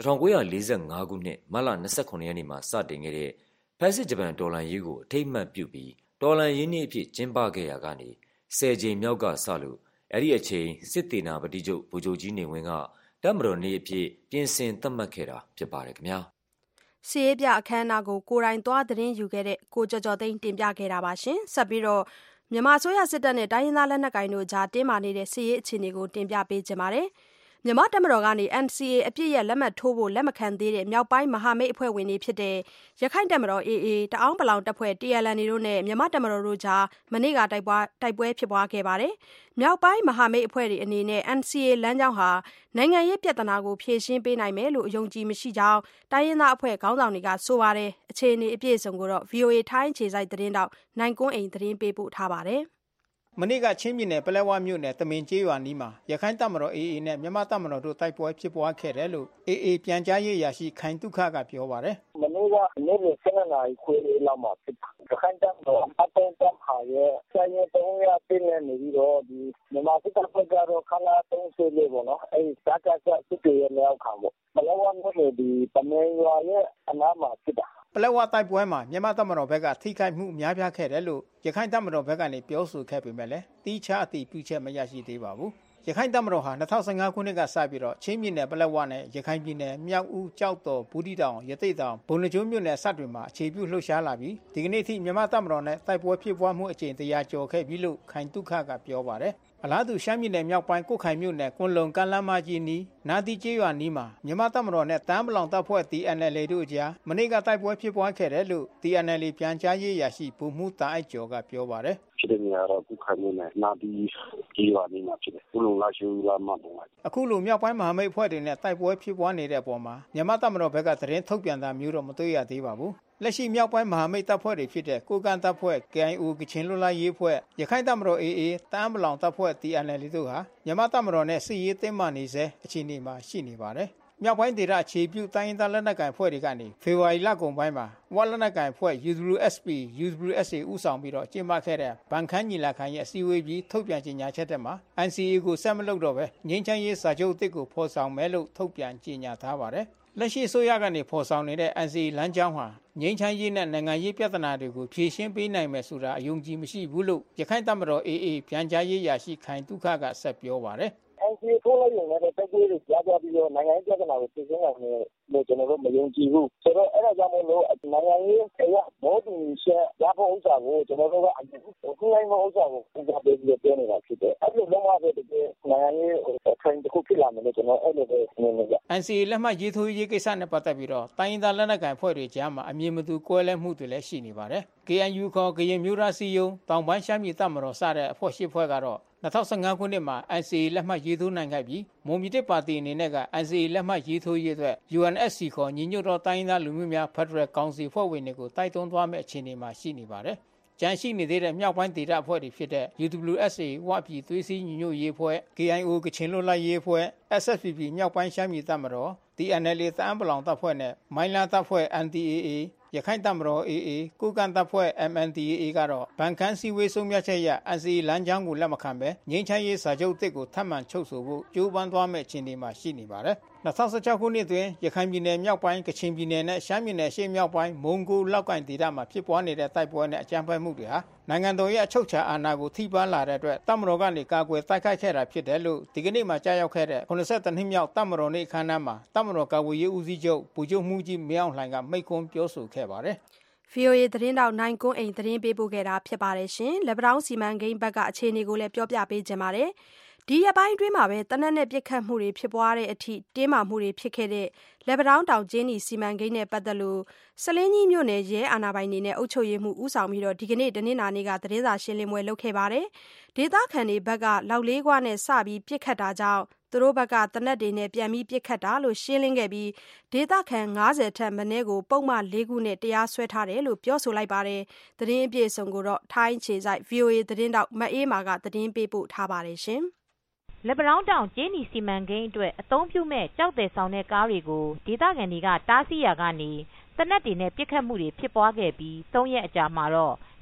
1945ခုနှစ်မတ်လ29ရက်နေ့မှာစတင်ခဲ့တဲ့ဖက်စစ်ဂျပန်တော်လှန်ရေးကိုအထိမ်းအမှတ်ပြုပြီးတော်လှန်ရေးနေ့အဖြစ်ကျင်းပခဲ့ရာကနေ10 ကြိမ်မြောက်ကစလို့အဲ့ဒီအချိန်စစ်တေနာပတိချုပ်ဗိုလ်ချုပ်ကြီးနေဝင်းကတပ်မတော်နေ့အဖြစ်ပြင်ဆင်သတ်မှတ်ခဲ့တာဖြစ်ပါတယ်ခင်ဗျာစီရေးပြအခမ်းအနားကိုကိုယ်တိုင်သွားသတင်းယူခဲ့တဲ့ကိုကျော်ကျော်သိန်းတင်ပြခဲ့တာပါရှင်ဆက်ပြီးတော့မြန်မာအစိုးရစစ်တပ်နဲ့တိုင်းရင်းသားလက်နက်ကိုင်တို့ကြားတင်းမာနေတဲ့စီရေးအခြေအနေကိုတင်ပြပေးကြပါမယ်မြန်မာတပ်မတော်ကနေ NCA အပြည့်ရဲ့လက်မှတ်ထိုးဖို့လက်မခံသေးတဲ့မြောက်ပိုင်းမဟာမိတ်အဖွဲ့ဝင်တွေဖြစ်တဲ့ရခိုင်တပ်မတော် AA တအောင်းပလောင်တပ်ဖွဲ့ TNLA တို့နဲ့မြန်မာတပ်မတော်တို့ကြားမနေ့ကတိုက်ပွဲဖြစ်ပွားခဲ့ပါတယ်။မြောက်ပိုင်းမဟာမိတ်အဖွဲ့တွေအနေနဲ့ NCA လမ်းကြောင်းဟာနိုင်ငံရေးပြဿနာကိုဖြေရှင်းပေးနိုင်မယ်လို့အယုံကြည်မရှိကြောင်းတိုင်းရင်းသားအဖွဲ့ခေါင်းဆောင်တွေကဆိုပါတယ်။အခြေအနေအပြည့်အစုံကိုတော့ VOA ထိုင်းခြေစိုက်သတင်းတောက်နိုင်ကွန်းအိမ်သတင်းပေးပို့ထားပါတယ်။မနေ့ကချင်းပြည်နယ်ပလက်ဝမြို့နယ်တမင်ကျေးရွာနီးမှာရခိုင်တပ်မတော် AA နဲ့မြန်မာတပ်မတော်တို့တိုက်ပွဲဖြစ်ပွားခဲ့တယ်လို့ AA ပြန်ကြားရေးရာရှိခိုင်တုခကပြောပါတယ်။မနေ့ကနေ့လယ်7 နာရီခွဲလောက်မှာဖြစ်တာ။ရခိုင်တပ်မတော်အတုံးတပ်ဟာရဲ့ဆိုင်ရင်300ပြည့်နေပြီးတော့ဒီမြန်မာစစ်တပ်ဘက်ကတော့ခလာ34ပေါ့နော်။အဲဒီစကားစစ်တွေရဲ့လက်အောက်ခံပေါ့။ပလက်ဝမြို့နယ်ဒီတမင်ရွာရဲ့အနားမှာဖြစ်တာပလက်ဝတိုက်ပွဲမှာမြန်မာတပ်မတော်ဘက်ကထိခိုက်မှုများပြားခဲ့တယ်လို့ရခိုင်တပ်မတော်ဘက်ကနေပြောဆိုခဲ့ပေမဲ့လည်းတီးခြားအတိပြုချက်မရရှိသေးပါဘူး။ရခိုင်တပ်မတော်ဟာ2015ခုနှစ်ကစပြီးတော့ချင်းပြည်နယ်ပလက်ဝနဲ့ရခိုင်ပြည်နယ်မြောက်ဦးကြောက်တော်ဘူးတီတောင်ရသိတ်တောင်ဘုံနှကျိုးမြို့နယ်စတွေမှာအခြေပြုလှုပ်ရှားလာပြီးဒီကနေ့ထိမြန်မာတပ်မတော်နဲ့တိုက်ပွဲဖြစ်ပွားမှုအကြိမ်100ကျော်ခဲ့ပြီလို့ခိုင်တုခကပြောပါတယ်။အလားတူရှမ်းပြည်နယ်မြောက်ပိုင်းကုတ်ခိုင်မြို့နယ်ကွန်လုံကမ်းလမ်းမကြီးနီးနာတီကျေးရွာနီးမှာမြန်မာတပ်မတော်နဲ့တန်းပလောင်တပ်ဖွဲ့ TNLA တို့အကြားမနေ့ကတိုက်ပွဲဖြစ်ပွားခဲ့တယ်လို့ TNLA ပြန်ကြားရေးရာရှိဗိုလ်မှူးတာအိုက်ကျော်ကပြောပါတယ်ဖြစ်တဲ့နေရာတော့ကုတ်ခိုင်မြို့နယ်နာတီကျေးရွာနီးမှာဖြစ်တယ်ကုလုံလာရှူလာမပုံပါအခုလိုမြောက်ပိုင်းမဟာမိတ်အဖွဲ့တွေနဲ့တိုက်ပွဲဖြစ်ပွားနေတဲ့အပေါ်မှာမြန်မာတပ်မတော်ဘက်ကသတင်းထုတ်ပြန်တာမျိုးတော့မတွေ့ရသေးပါဘူးလက်ရှိမြောက်ပိုင်းမဟာမိတ်တပ်ဖွဲ့တွေဖြစ်တဲ့ကိုကန်တပ်ဖွဲ့ KIO ကချင်လွတ်လပ်ရေးအဖွဲ့ရခိုင်တပ်မတော် AA တန်းပလောင်တပ်ဖွဲ့ TNLA တို့ဟာမြန်မာတပ်မတော်နဲ့စစ်ရေးတင်းမာနေစေအခြေအနေမှာရှိနေပါတယ်မြောက်ပိုင်းဒေသအခြေပြုတိုင်းရင်းသားလက်နက်ကိုင်ဖွဲ့တွေကနေဖေဖော်ဝါရီလကုန်ပိုင်းမှာဝါလက်နက်ကိုင်ဖွဲ့ UWSP UWSA ဦးဆောင်ပြီးတော့ကျင်းပခဲ့တဲ့ဗန်ခန်းညီလာခံရဲ့အစည်းအဝေးပြီးထုတ်ပြန်ကြေညာချက်တဲ့မှာ NCA ကိုဆက်မလုပ်တော့ပဲငြိမ်းချမ်းရေးစာချုပ်အသစ်ကိုဖော်ဆောင်မယ်လို့ထုတ်ပြန်ကြေညာထားပါတယ်လက်ရှိအစိုးရကနေဖော်ဆောင်နေတဲ့ NCA လမ်းကြောင်းဟာငြိမ်းချမ်းရေးနဲ့နိုင်ငံရေးပြဿနာတွေကိုဖြေရှင်းပေးနိုင်မယ်ဆိုတာအယုံကြည်မရှိဘူးလို့ရခိုင်တပ်မတော် AA ပြန်ကြားရေးရာရှိခိုင်တုခကဆက်ပြောပါတယ် NCA ထိုးလိုက်ရင်လည်းတိုက်ပွဲတွေကြားပြီးတော့နိုင်ငံရေးပြဿနာကိုဖြေရှင်းနိုင်မယ်လို့ကျွန်တော်တို့မယုံကြည်ဘူးဆိုတော့အဲ့ဒါကြောင့်မို့လို့နိုင်ငံရေးအရာဘောတူချက်ရဖို့ဥစ္စာကိုကျွန်တော်တို့ကအကျဉ်းလိုက်မှုဥစ္စာကိုဥစ္စာပေးပြီးပြောနေတာဖြစ်တယ်အဲ့လိုလုံးဝပဲတကယ်နိုင်ငံရေးထိုင်တစ်ခုဖြစ်လာမယ်လို့ကျွန်တော်အဲ့လိုပဲမြင်နေကြ NCA လက်မှတ်ရေးထိုးရေးကိစ္စနဲ့ပတ်သက်ပြီးတော့တိုင်းရင်းသားလက်နက်ကိုင်ဖွဲ့တွေကြားမှာအမြင်မတူကွဲလွဲမှုတွေလည်းရှိနေပါတယ် KNU ခေါ်ကရင်မျိုးသားစီယုံတောင်ပိုင်းရှမ်းပြည်တပ်မတော်စတဲ့အဖွဲ့၈ဖွဲ့ကတော့2015ခုနှစ်မှာ NCA လက်မှတ်ရေးထိုးနိုင်ခဲ့ပြီးမွန်ပြည်သစ်ပါတီအနေနဲ့က NCA လက်မှတ်ရေးထိုးရေးအတွက် UNSC ခေါ်ညီညွတ်သောတိုင်းရင်းသားလူမျိုးများဖက်ဒရယ်ကောင်စီဖွဲ့ဝင်တွေကိုတိုက်တွန်းသွားမယ့်အခြေအနေမှာရှိနေပါတယ်။ကြံရှိနေသေးတဲ့မြောက်ပိုင်းဒေသအဖွဲ့တွေဖြစ်တဲ့ UWSA ဝပြည်သွေးစည်းညီညွတ်ရေးအဖွဲ့ KIO ကချင်လွတ်လပ်ရေးအဖွဲ့ SSPP မြောက်ပိုင်းရှမ်းပြည်တပ်မတော် TNLA တအန်းပလောင်တပ်ဖွဲ့နဲ့မိုင်းလာတပ်ဖွဲ့ NDAAရခိုင်တပ်မတော် AA ကိုကန်တပ်ဖွဲ့ MNDAA ကတော့ဗန်ခန်းစီဝေးဆုံးဖြတ်ချက်ရ NCA လမ်းကြောင်းကိုလက်မခံဘဲငြိမ်းချမ်းရေးစာချုပ်အသစ်ကိုထပ်မံချုပ်ဆိုဖို့ကြိုးပမ်းသွားမယ့်အခြေအနေမှာရှိနေပါတယ်2016ခုနှစ်တွင်ရခိုင်ပြည်နယ်မြောက်ပိုင်းကချင်ပြည်နယ်နဲ့ရှမ်းပြည်နယ်ရှေ့မြောက်ပိုင်းမုံကိုလောက်ကိုင်ဒေသမှာဖြစ်ပွားနေတဲ့တိုက်ပွဲနဲ့အကြမ်းဖက်မှုတွေဟာနိုင်ငံတော်ရဲ့အချုပ်အခြာအာဏာကိုထိပါးလာတဲ့အတွက်တပ်မတော်ကနေကာကွယ်တိုက်ခိုက်ခဲ့တာဖြစ်တယ်လို့ဒီကနေ့မှကြားရောက်ခဲ့တဲ့82နှစ်မြောက်တပ်မတော်နေ့အခမ်းအနားမှာတပ်မတော်ကာကွယ်ရေးဦးစီးချုပ်ဗိုလ်ချုပ်မှူးကြီးမင်းအောင်လှိုင်ကမိန့်ခွန်းပြောဆိုခဲ့ပါတယ် VOA သတင်းတောက်နိုင်ကွန်းအိမ်သတင်းပေးပို့ခဲ့တာဖြစ်ပါတယ်ရှင်။လက်ပံတောင်းစီမံကိန်းဘက်ကအခြေအနေကိုလည်းပြောပြပေးကြပါမယ်။ဒီရက်ပိုင်းအတွင်းမှာပဲတနက်နဲ့ပြစ်ခတ်မှုတွေဖြစ်ပွားတဲ့အထိတင်းမာမှုတွေဖြစ်ခဲ့တဲ့လက်ပံတောင်းတောင်ကျင်းဒီစီမံကိန်းနဲ့ပတ်သက်လို့စလင်းကြီးမြို့နယ်ရဲအာဏာပိုင်တွေနဲ့အုပ်ချုပ်ရေးမှုဦးဆောင်ပြီးတော့ဒီကနေ့တနင်္လာနေ့ကသတင်းစာရှင်းလင်းပွဲလုပ်ခဲ့ပါတယ်။ဒေသခံတွေဘက်ကလောက်လေးကွာနဲ့စပြီးပြစ်ခတ်တာကြောင့်သူတို့ဘက်ကတနက်တွေနဲ့ပြန်ပြီးပြစ်ခတ်တာလို့ရှင်းလင်းခဲ့ပြီးဒေသခံ90ထက်မနည်းကိုပုံမှန်4ခုနဲ့တရားစွဲထားတယ်လို့ပြောဆိုလိုက်ပါတယ်။သတင်းအပြည့်အစုံကိုတော့ထိုင်းခြေစိုက် VOA သတင်းတောက်မအေးမာကသတင်းပေးပို့ထားပါတယ်ရှင်။လက်ပံတောင်းတောင်ကျင်းဒီစီမံကိန်းအတွက်အသုံးပြုမဲ့ကြောက်တယ်ဆောင်တဲ့ကားတွေကိုဒေသခံတွေကတားဆီးရာကနေတနက်တွေနဲ့ပြစ်ခတ်မှုတွေဖြစ်ပွားခဲ့ပြီး3ရက်အကြာမှာတော့စ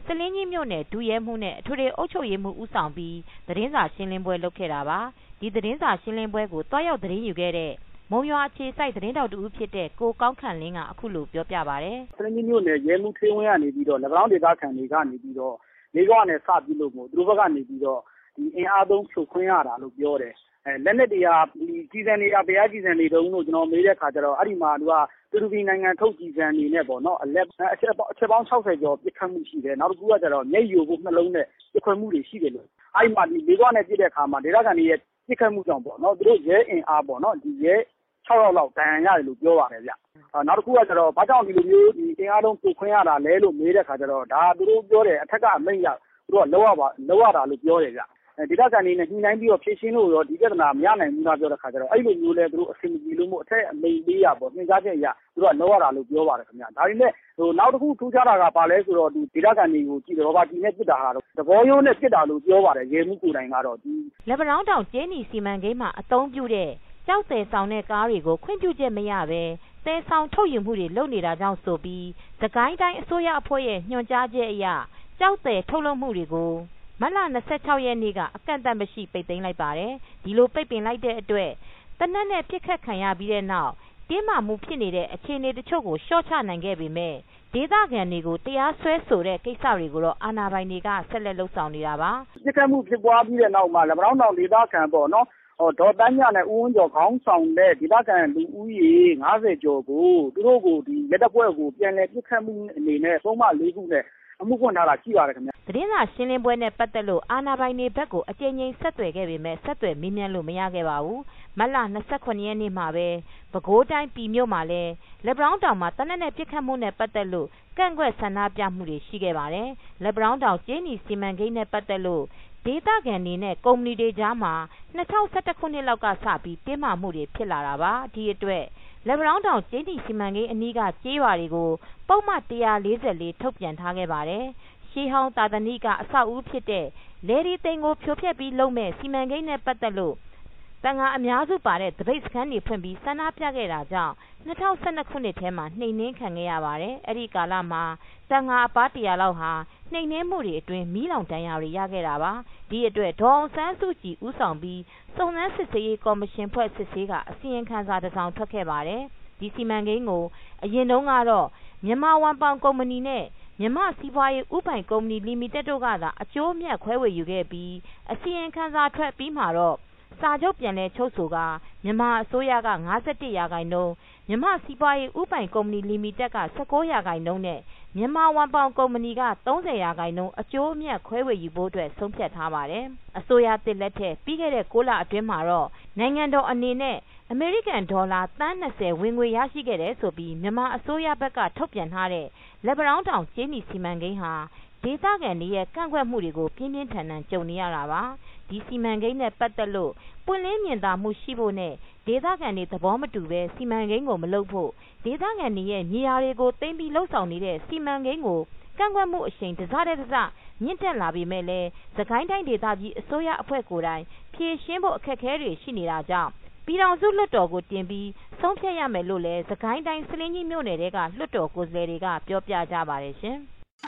ဆလင်းကြီးမြို့နယ်ဒူရဲမှုနဲ့အထွေထွေအုပ်ချုပ်ရေးမှုဦးဆောင်ပြီးသတင်းစာရှင်းလင်းပွဲလုပ်ခဲ့တာပါဒီသတင်းစာရှင်းလင်းပွဲကိုတွားရောက်သတင်းယူခဲ့တဲ့မုံရွာအခြေစိုက်သတင်းတောက်တူဖြစ်တဲ့ကိုကောင်းခန့်လင်းကအခုလိုပြောပြပါတယ်ဆလင်းကြီးမြို့နယ်ရဲမှုထေးဝင်းကနေပြီးတော့၎င်းဒေသခံတွေကနေပြီးတော့လေးကောနဲ့စပြုလို့မို့သူတို့ဘက်ကနေပြီးတော့ဒီအင်အားသုံးဖြုတ်ခွင်းရတာလို့ပြောတယ်လက်နက်တွေကဒီကြီးစံတွေကတရားကြီးစံတွေတုံးလို့ကျွန်တော်မေးတဲ့ခါကျတော့အဲ့ဒီမှာသူကတူရကီနိုင်ငံထုတ်ကြီးစံနေနဲ့ပေါ့နော်အချက်ပေါင်း60ကျော်ပြစ်ခတ်မှုရှိတယ်နောက်တစ်ခုကကျတော့မျက်ရည်ကိုနှလုံးနဲ့ပြစ်ခွဲမှုတွေရှိတယ်လို့အဲ့ဒီမှာဒီလေးကောနဲ့ပြစ်တဲ့ခါမှာဒေသခံတွေရဲ့ပြစ်ခတ်မှုကြောင့်ပေါ့နော်သူတို့ရဲအင်အားပေါ့နော်ဒီရဲ6ရောက်လောက်တန်ရတယ်လို့ပြောပါတယ်ဗျနောက်တစ်ခုကကျတော့ဘာကြောင့်ဒီလိုမျိုးဒီအင်အားလုံးပြစ်ခွင်းရတာလဲလို့မေးတဲ့ခါကျတော့ဒါသူတို့ပြောတယ်အထက်ကအမိန့်ရသူတို့ကလောက်ရတာလို့ပြောတယ်ဗျဒေသခံတွေနဲ့ညှိနှိုင်းပြီးတော့ဖြည့်ရှင်းလို့ရောဒီပြဿနာမရနိုင်ဘူးလားပြောတဲ့ခါကျတော့အဲ့လိုမျိုးလဲသူတို့အဆင်မပြေလို့မို့အထက်အမိန့်ပေးရပေါ့သင်ကြားချက်အရသူတို့ကလောက်ရတာလို့ပြောပါတယ်ခင်ဗျဒါပေမဲ့နောက်တစ်ခုထူးခြားတာကဘာလဲဆိုတော့ဒီဒေသခံတွေကိုကြည့်တော့ဘာကြီးနဲ့ပြစ်တာဟာတော့သဘောရိုးနဲ့ပြစ်တာလို့ပြောပါတယ်ရဲမှုကိုယ်တိုင်ကတော့ဒီလက်ပံတောင်ကျင်းနီစီမံကိန်းမှာအသုံးပြုတဲ့ကြောက်တယ်ဆောင်တဲ့ကားတွေကိုခွင့်ပြုချက်မရပဲတဲဆောင်ထုတ်ယူမှုတွေလုပ်နေတာကြောင့်ဆိုပြီးစကိုင်းတိုင်းအစိုးရအဖွဲ့ရဲ့ညွှန်ကြားချက်အရကြောက်တယ်ထုတ်လုပ်မှုတွေကိုမတ်လ26ရက်နေ့ကအကန့်အသတ်မရှိပိတ်သိမ်းလိုက်ပါတယ်ဒီလိုပိတ်ပင်လိုက်တဲ့အတွက်တနက်နဲ့ပြစ်ခတ်ခံရပြီးတဲ့နောက်တင်းမာမှုဖြစ်နေတဲ့အခြေအနေတချို့ကိုရှော့ချနိုင်ခဲ့ပေမဲ့ဒေသခံတွေကိုတရားစွဲဆိုတဲ့ကိစ္စတွေကိုတော့အာဏာပိုင်တွေကဆက်လက်လှုပ်ဆောင်နေတာပါပြစ်ခတ်မှုဖြစ်ပွားပြီးတဲ့နောက်မှာလက်ပံတောင်ဒေသခံပေါ့နော်ဒေါ်တန်းမြနဲ့ဦးဝင်းကျော်ခေါင်းဆောင်တဲ့ဒေသခံလူဦးရေ90ကျော်ကိုသူတို့ကိုဒီလက်တပ်ပွဲကိုပြန်လည်ပြစ်ခတ်မှုအနေနဲ့ပုံမှန်၄ခုနဲ့အမှုဖွင့်ထားတာရှိပါတယ်ခင်ဗျသတင်းစာရှင်းလင်းပွဲနဲ့ပတ်သက်လို့အာဏာပိုင်တွေဘက်ကိုအကြိမ်ကြိမ်ဆက်သွယ်ခဲ့ပေမဲ့ဆက်သွယ်မေးမြန်းလို့မရခဲ့ပါဘူးမတ်လ29ရက်နေ့မှာပဲပဲခူးတိုင်းပြည်မြို့မှာလဲလက်ပံတောင်မှာတနက်နဲ့ပြစ်ခတ်မှုနဲ့ပတ်သက်လို့ကန့်ကွက်ဆန္ဒပြမှုတွေရှိခဲ့ပါတယ်လက်ပံတောင်ကျင်းနီစီမံကိန်းနဲ့ပတ်သက်လို့ဒေသခံတွေနဲ့ကုမ္ပဏီတွေကြားမှာ2011ခုနှစ်လောက်ကစပြီးတင်းမာမှုတွေဖြစ်လာတာပါဒီအတွက်လက်ပံတောင်ကျင်းနီစီမံကိန်းအနီးကကျေးရွာတွေကိုပုံမှန်144ထုတ်ပြန်ထားခဲ့ပါတယ်ရှေးဟောင်းသာသနိကအဆောက်အဦဖြစ်တဲ့လေဒီသိန်းကိုဖြိုဖျက်ပြီးလုပ်မဲ့စီမံကိန်းနဲ့ပတ်သက်လို့တန်ခါအများစုပါတဲ့တပိတ်စခန်းတွေဖွင့်ပြီးဆန္ဒပြခဲ့တာကြောင့်2012ခုနှစ်ထဲမှာနှိမ်နှင်းခံခဲ့ရပါတယ်။အဲဒီကာလမှာတန်ခါအပါး100လောက်ဟာနှိမ်နှင်းမှုတွေအတွင်းမီးလောင်ဒဏ်ရာတွေရခဲ့တာပါ။ဒီအတွက်ဒေါ်အောင်ဆန်းစုကြည်ဦးဆောင်ပြီးစုံစမ်းစစ်ဆေးရေးကော်မရှင်ဖွဲ့စစ်ဆေးကအစီရင်ခံစာတစ်စောင်ထွက်ခဲ့ပါတယ်။ဒီစီမံကိန်းကိုအရင်တုန်းကတော့မြန်မာဝန်ပောင်ကုမ္ပဏီနဲ့မြန်မာစီးပွားရေးဥပိုင်ကုမ္ပဏီလီမီတက်တို့ကသာအကျိုးအမြတ်ခွဲဝေယူခဲ့ပြီးအစီရင်ခံစာထွက်ပြီးမှာတော့စာချုပ်ပြန်လည်ချုပ်ဆိုကမြန်မာအစိုးရက51%မြန်မာစီးပွားရေးဥပိုင်ကုမ္ပဏီလီမီတက်က19%နဲ့မြန်မာဝန်ပောင်ကုမ္ပဏီက30%အကျိုးအမြတ်ခွဲဝေယူဖို့အတွက်ဆုံးဖြတ်ထားပါတယ်။အစိုးရသစ်လက်ထက်ပြီးခဲ့တဲ့6လအတွင်းမှာတော့နိုင်ငံတော်အနေနဲ့အမေရိကန်ဒေါ်လာသန်း20ဝင်ငွေရရှိခဲ့တယ်ဆိုပြီးမြန်မာအစိုးရဘက်ကထုတ်ပြန်ထားတဲ့လက်ပံတောင်ကျေးနီစီမံကိန်းဟာဒေသခံတွေရဲ့ကန့်ကွက်မှုတွေကိုပြင်းပြင်းထန်ထန်ကြုံနေရတာပါဒီစီမံကိန်းနဲ့ပတ်သက်လို့ပွင့်လင်းမြင်သာမှုရှိဖို့နဲ့ဒေသခံတွေသဘောမတူပဲစီမံကိန်းကိုမလုပ်ဖို့ဒေသခံတွေရဲ့မြေယာတွေကိုသိမ်းပြီးလှုပ်ဆောင်နေတဲ့စီမံကိန်းကိုကန့်ကွက်မှုအရှိန်တစတဲ့တစမြင့်တက်လာပေမဲ့လည်းစကိုင်းတိုင်းဒေသကြီးအစိုးရအဖွဲ့ကိုယ်တိုင်ဖြေရှင်းဖို့အခက်အခဲတွေရှိနေတာကြောင့်ပြည်ထောင်စုလွှတ်တော်ကိုတင်ပြီးဆုံးဖြတ်ရမယ်လို့လည်းစကိုင်းတိုင်းဆလင်းကြီးမြို့နယ်ကလွှတ်တော်ကိုယ်စားလှယ်တွေကပြောပြကြပါတယ်ရှင်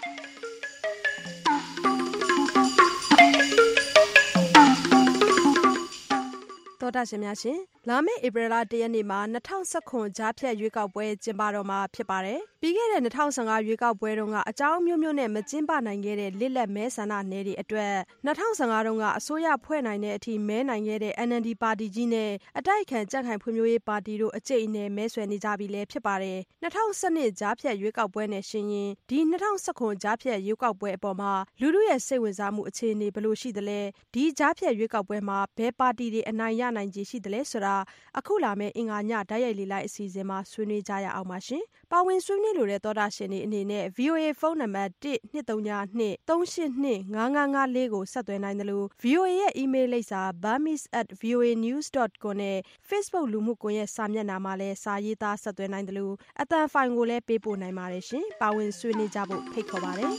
တော်တာရှင်များရှင်လာမယ့်ဧပြီလ1ရက်နေ့မှာ2019ကြားဖြတ်ရွေးကောက်ပွဲကျင်းပတော့မှာဖြစ်ပါတယ်ပြီးခဲ့တဲ့2015ရွေးကောက်ပွဲတုန်းကအကြောင်းမျိုးမျိုးနဲ့မကျင်းပနိုင်ခဲ့တဲ့လစ်လက်မဲဆန္ဒနယ်တွေအတွက်2015တုန်းကအစိုးရဖွဲ့နိုင်တဲ့အထိမဲနိုင်ခဲ့တဲ့ NLD ပါတီကြီးနဲ့အတိုက်အခံကြံ့ခိုင်ဖွံ့ဖြိုးရေးပါတီတို့အကျိတ်အနယ်မဲဆွယ်နေကြပြီလည်းဖြစ်ပါတယ်2012ကြားဖြတ်ရွေးကောက်ပွဲနဲ့ရှင်ရင်ဒီ2019ကြားဖြတ်ရွေးကောက်ပွဲအပေါ်မှာလူထုရဲ့စိတ်ဝင်စားမှုအခြေအနေဘယ်လိုရှိသလဲဒီကြားဖြတ်ရွေးကောက်ပွဲမှာဘယ်ပါတီတွေအနိုင်ရနိုင်ခြေရှိသလဲဆိုတာအခုလာမယ့်အင်္ဂါညဓာတ်ရိုက်လေလိုက်အစီအစဉ်မှာဆွေးနွေးကြရအောင်ပါရှင်ပါဝင်ဆွေးနွေးလိုတဲ့သောတာရှင်တွေအနေနဲ့ VOA ဖုန်းနံပါတ်12393855554ကိုဆက်သွယ်နိုင်တယ်လို့ VOA ရဲ့ email လိပ်စာ burmese@voanews.com နဲ့ Facebook လူမှုကွန်ရက်စာမျက်နှာမှာလည်းစာရေးသားဆက်သွယ်နိုင်တယ်လို့အသံဖိုင်ကိုလည်းပေးပို့နိုင်ပါတယ်ရှင်ပါဝင်ဆွေးနွေးကြဖို့ဖိတ်ခေါ်ပါတယ်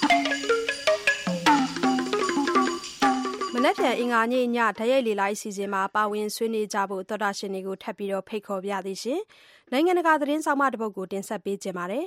မနက်ဖြန်အင်္ဂါနေ့ညဓာတ်ရိုက်လေလိုက်အစီအစဉ်မှာပါဝင်ဆွေးနွေးကြဖို့သောတာရှင်တွေကိုထပ်ပြီးတော့ဖိတ်ခေါ်ပြသည်ရှင်နိုင်ငံတကာသတင်းဆောင်မတစ်ပုဒ်ကိုတင်ဆက်ပေးကြပါမယ်။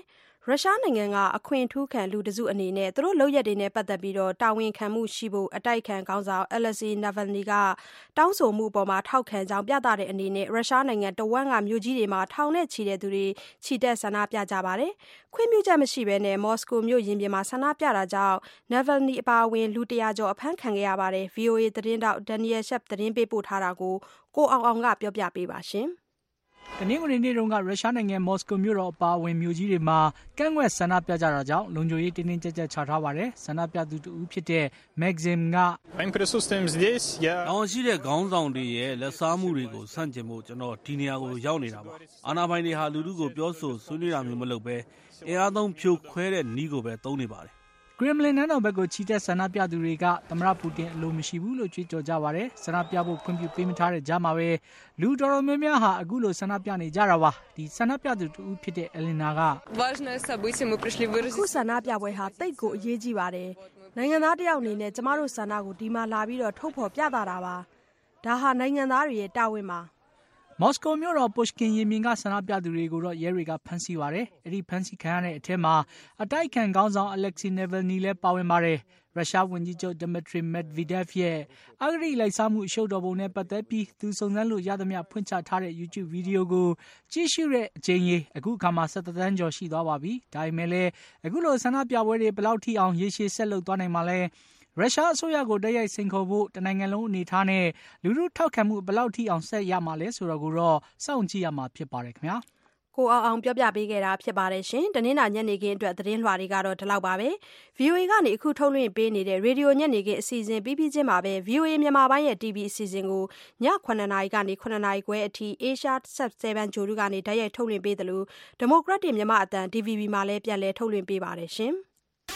ရုရှားနိုင်ငံကအခွင့်ထူးခံလူတစုအနေနဲ့သူတို့လုပ်ရက်တွေနဲ့ပတ်သက်ပြီးတာဝန်ခံမှုရှိဖို့အတိုက်ခံခေါင်းဆောင် Alexei Navalny ကတောင်းဆိုမှုအပေါ်ထောက်ခံကြောင်းပြသတဲ့အနေနဲ့ရုရှားနိုင်ငံတဝန်းကမြို့ကြီးတွေမှာထောင်နဲ့ချီတဲ့သူတွေချီတက်ဆန္ဒပြကြပါတယ်။ခွင့်ပြုချက်မရှိဘဲမော်စကိုမြို့ရင်ပြင်မှာဆန္ဒပြတာကြောင့် Navalny အပါအဝင်လူ100ကျော်အဖမ်းခံခဲ့ရပါတယ်။ VOA သတင်းတောက် Daniel Shepp သတင်းပေးပို့ထားတာကိုကိုအောင်ကပြောပြပေးပါရှင်။တနင်္ဂနွေနေ့တုန်းကရုရှားနိုင်ငံမော်စကိုမြို့တော်အပါအဝင်မြို့ကြီးတွေမှာကန့်ကွက်ဆန္ဒပြကြတာကြောင့်လုံခြုံရေးတင်းတင်းကျပ်ကျပ်ချထားပါတယ်။ဆန္ဒပြသူတဦးဖြစ်တဲ့ Maxim ကတာဝန်ရှိတဲ့ခေါင်းဆောင်တွေရဲ့လက်စားမှုတွေကိုဆန့်ကျင်ဖို့ကျွန်တော်ဒီနေရာကိုရောက်နေတာပါ။အာဏာပိုင်တွေဟာလူထုကိုပြောဆိုဆွေးနွေးတာမျိုးမလုပ်ဘဲအင်အားသုံးဖြိုခွဲတဲ့နည်းကိုပဲသုံးနေပါတယ်ဂရမ်လင်နန်းတော်ဘက်ကိုချီတက်ဆန္ဒပြသူတွေကသမ္မတပူတင်အလိုမရှိဘူးလို့ကြွေးကြော်ကြပါတယ်။ဆန္ဒပြဖို့ခွင့်ပြုပေးမထားတဲ့ကြားမှာပဲလူတော်တော်များများဟာအခုလိုဆန္ဒပြနေကြတာပါ။ဒီဆန္ဒပြသူတူဖြစ်တဲ့ Elena ကအခုဆန္ဒပြပွဲဟာတိတ်ကိုအရေးကြီးပါတယ်။နိုင်ငံသားတယောက်အနေနဲ့ကျမတို့ဆန္ဒကိုဒီမှာလာပြီးထုတ်ဖော်ပြသတာပါ။ဒါဟာနိုင်ငံသားတွေရဲ့တာဝန်ပါ။မော်စကိုမြို့တော်ပုရှကင်ရင်ပြင်ကဆန္ဒပြသူတွေကိုတော့ရဲတွေကဖမ်းဆီးပါတယ်။အဲဒီဖမ်းဆီးခံရတဲ့အထဲမှာအတိုက်ခံခေါင်းဆောင် Alexei Navalny လည်းပါဝင်ပါတယ်။ရုရှားဝန်ကြီးချုပ် Dmitry Medvedev ရဲ့အဂတိလိုက်စားမှုအရှုပ်တော်ပုံနဲ့ပတ်သက်ပြီးသူစုံစမ်းလို့ရသမျှဖွင့်ချထားတဲ့ YouTube ဗီဒီယိုကိုကြည့်ရှုတဲ့အကြိမ်ရေအခုအခါမှာ17သန်းကျော်ရှိသွားပါပြီ။ဒါပေမဲ့လည်းအခုလိုဆန္ဒပြပွဲတွေဘယ်လောက်ထိအောင်ရေရှည်ဆက်လုပ်သွားနိုင်မှာလဲရုရှားအစိုးရကိုတိုက်ရိုက်စိန်ခေါ်ဖို့တနိုင်ငံလုံးအနေထားနဲ့လူထုထောက်ခံမှုဘယ်လောက်ထိအောင်ဆက်ရမှာလဲဆိုတော့ကိုတော့စောင့်ကြည့်ရမှာဖြစ်ပါတယ်ခင်ဗျာကိုအောင်ပြောပြပေးခဲ့တာဖြစ်ပါတယ်ရှင်။တနင်္လာညနေခင်းအတွက်သတင်းလွှာတွေကတော့ဒီလောက်ပါပဲ။ VOA ကနေအခုထုတ်လွှင့်ပေးနေတဲ့ရေဒီယိုညနေခင်းအစီအစဉ်ပြီးချင်းပါပဲ VOA မြန်မာပိုင်းရဲ့ TV အစီအစဉ်ကိုည9:00 နာရီကနေ9:00 နာရီခွဲအထိ Asia Set7 ဂျိုတို့ကနေတိုက်ရိုက်ထုတ်လွှင့်ပေးသလို Democratic မြန်မာအသံ DVB မှာလည်းပြန်လည်ထုတ်လွှင့်ပေးပါတယ်ရှင်။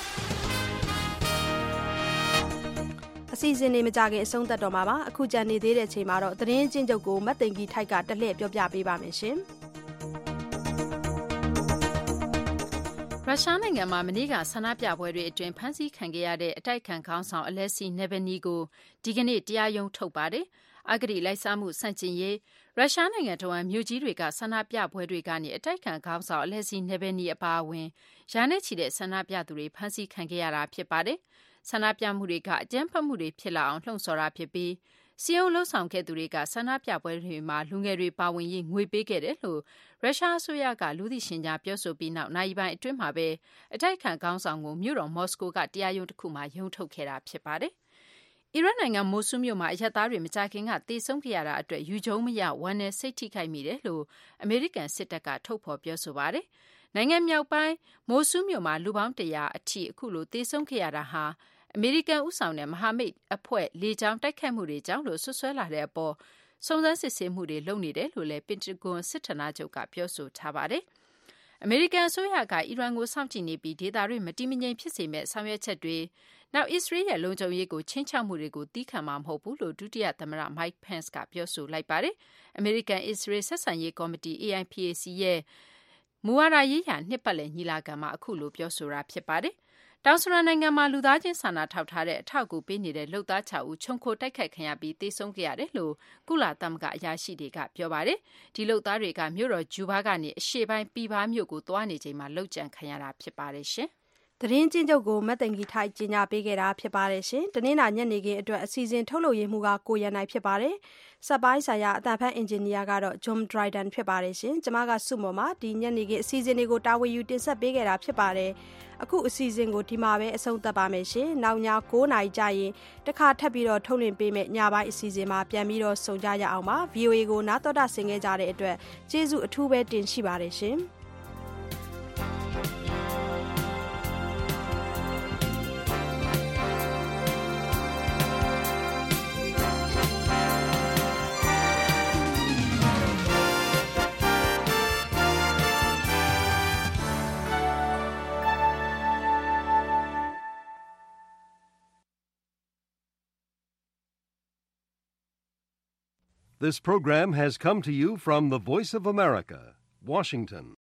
အစီအစဉ်တွေမကြခင်အဆုံးသတ်တော့မှာပါအခုကြံနေသေးတဲ့အချိန်မှာတော့သတင်းချင်းချုပ်ကိုမတ်သိင်ကြီးထိုက်ကတလှည့်ပြောပြပေးပါမယ်ရှင်ရုရှားနိုင်ငံမှာမနေ့ကဆန္ဒပြပွဲတွေအတွင်းဖမ်းဆီးခံခဲ့ရတဲ့အတိုက်ခံခေါင်းဆောင် Alexei Navalny ကိုဒီကနေ့တရားရုံးထုတ်ပါတယ်အဂတိလိုက်စားမှုဆန့်ကျင်ရေးရုရှားနိုင်ငံတဝန်းမြို့ကြီးတွေကဆန္ဒပြပွဲတွေကနေအတိုက်ခံခေါင်းဆောင် Alexei Navalny အပါအဝင်ရာနဲ့ချီတဲ့ဆန္ဒပြသူတွေဖမ်းဆီးခံခဲ့ရတာဖြစ်ပါတယ်ဆန္ဒပြမှုတွေကအကြမ်းဖက်မှုတွေဖြစ်လာအောင်လှုံ့ဆော်တာဖြစ်ပြီးစီယုံလှုပ်ဆောင်ခဲ့သူတွေကဆန္ဒပြပွဲတွေမှာလူငယ်တွေပါဝင်ရေးငွေပေးခဲ့တယ်လို့ရုရှားအစိုးရကလူသိရှင်ကြားပြောဆိုပြီးနောက်နိုင်ပိုင်းအတွင်းမှာပဲအတိုက်ခံခေါင်းဆောင်ကိုမြို့တော်မော်စကိုကတရားရုံးတစ်ခုမှာရုံးထုတ်ခဲ့တာဖြစ်ပါတယ်။အီရတ်နိုင်ငံမိုဆူးမြို့မှာအရပ်သားတွေမကြာခင်ကတေဆုံးခဲ့ရတာအတွက်ယူကျုံမရဝမ်းနဲ့စိတ်ထိခိုက်မိတယ်လို့အမေရိကန်စစ်တပ်ကထုတ်ဖော်ပြောဆိုပါတယ်။နိုင်ငံမြောက်ပိုင်းမိုဆူးမြို့မှာလူပေါင်း100အထိအခုလိုတေဆုံးခဲ့ရတာဟာအမေရိကန်ဦးဆောင်တဲ့မဟာမိတ်အဖွဲ့လေကြောင်းတိုက်ခိုက်မှုတွေကြောင့်လို့ဆွဆွဲလာတဲ့အပေါ်စုံစမ်းစစ်ဆေးမှုတွေလုပ်နေတယ်လို့လည်းပင်တဂွန်စစ်ဌာနချုပ်ကပြောဆိုထားပါတယ်။အမေရိကန်အစိုးရကအီရန်ကိုစောင့်ကြည့်နေပြီးဒေသတွင်းမတည်မငြိမ်ဖြစ်စေမဲ့ဆောင်ရွက်ချက်တွေနောက်အစ္စရေးရဲ့လုံခြုံရေးကိုချင်းချောက်မှုတွေကိုတီးခံမှာမဟုတ်ဘူးလို့ဒုတိယသမ္မတ Mike Pence ကပြောဆိုလိုက်ပါတယ်။အမေရိကန်အစ္စရေးဆက်ဆံရေးကော်မတီ AIPAC ရဲ့မူဝါဒရေးရာနှစ်ပတ်လည်ညီလာခံမှာအခုလိုပြောဆိုတာဖြစ်ပါတယ်။တောင်ဆူဒန်နိုင်ငံမှာလူသားချင်းစာနာထောက်ထားတဲ့အထောက်အကူပေးနေတဲ့လုပ်သား6ဦးခြုံခိုတိုက်ခိုက်ခံရပြီးသေဆုံးခဲ့ရတယ်လို့ကုလသမဂ္ဂအရာရှိတွေကပြောပါတယ်။ဒီလုပ်သားတွေကမြို့တော်ဂျူဘာကနေအရှေ့ပိုင်းပီဘာမြို့ကိုသွားနေချိန်မှာလှုပ်ကြံခံရတာဖြစ်ပါတယ်ရှင်။သတင်းချင်းချုပ်ကိုမတ်သိင်ကြီးထိုက်ကြီးညာပေးခဲ့တာဖြစ်ပါတယ်ရှင်။တနင်္လာညနေခင်းအတွက်အစီအစဉ်ထုတ်လုပ်ရမှုကကိုရန်နိုင်ဖြစ်ပါတယ်။စက်ပိုင်းဆိုင်ရာအတန်ဖတ်အင်ဂျင်နီယာကတော့ John Dryden ဖြစ်ပါတယ်ရှင်။ကျွန်မကစုမော်မှာဒီညနေခင်းအစီအစဉ်တွေကိုတာဝန်ယူတင်ဆက်ပေးခဲ့တာဖြစ်ပါတယ်။အခုအစီအစဉ်ကိုဒီမှာပဲအဆုံးသတ်ပါမယ်ရှင်။နောက်ည9:00 နာရီကြာရင်တခါထပ်ပြီးတော့ထုတ်လွှင့်ပေးမယ်ညပိုင်းအစီအစဉ်မှာပြန်ပြီးတော့ဆုံကြရအောင်ပါ။ VOA ကိုနားတော်တာဆင်ခဲ့ကြတဲ့အတွက်ကျေးဇူးအထူးပဲတင်ရှိပါတယ်ရှင်။ This program has come to you from the Voice of America, Washington.